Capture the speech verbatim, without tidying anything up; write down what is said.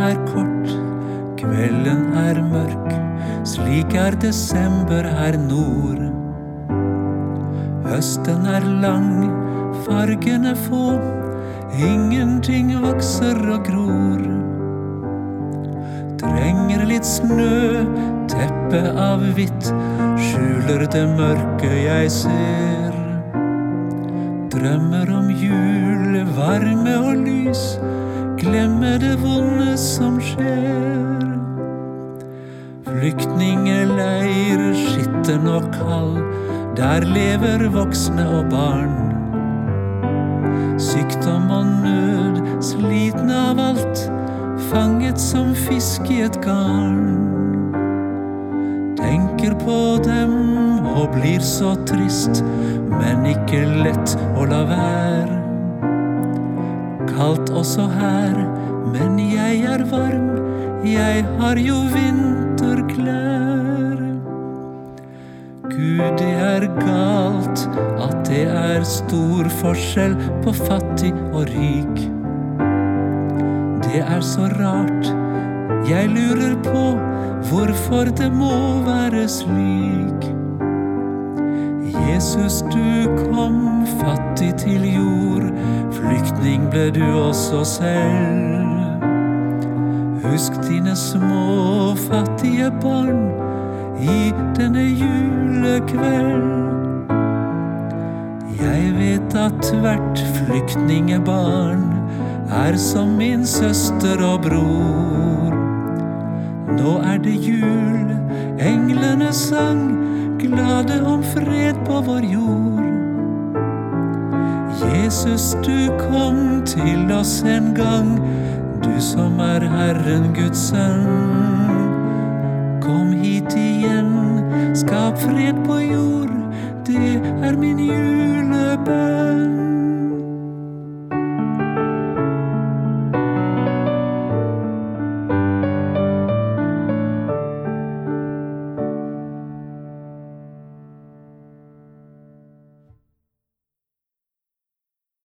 er kort, kvelden er mørk, slik er desember her nord. Høsten er lang, fargene få, ingenting vokser og gror. Trenger litt snø, teppe av hvitt, skjuler det mørke jeg ser. Drømmer om jul, varme og lys, glemme det vonde som skjer. Flyktningeleir, skitten og kald, der lever voksne og barn. Sykdom og nød, slitne av alt, fanget som fisk i et garn. Tenker på dem og blir så trist, men ikke lett å la være. Kaldt også her, men jeg er varm, jeg har jo vinterklær. Gud, det er galt at det er stor forskjell på fattig og rik. Det er så rart, jeg lurer på hvorfor det må være slik. Jesus, du kom fattig til jord, flyktning ble du også selv. Husk dine små fattige barn i denne julekveld. Jeg vet at hvert flyktningebarn er som min søster og bror. Nå er det jul, englene sang, glade om fred på vår jord. Jesus, du kom til oss en gang, du som er Herren Guds sønn. Kom hit igjen, skap fred på jord,